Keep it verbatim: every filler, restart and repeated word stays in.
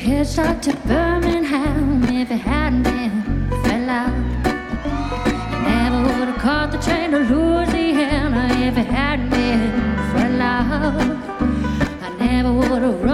Headshot to Birmingham if it hadn't been for love. I never would have caught the train to Louisiana if it hadn't been for love. I never would have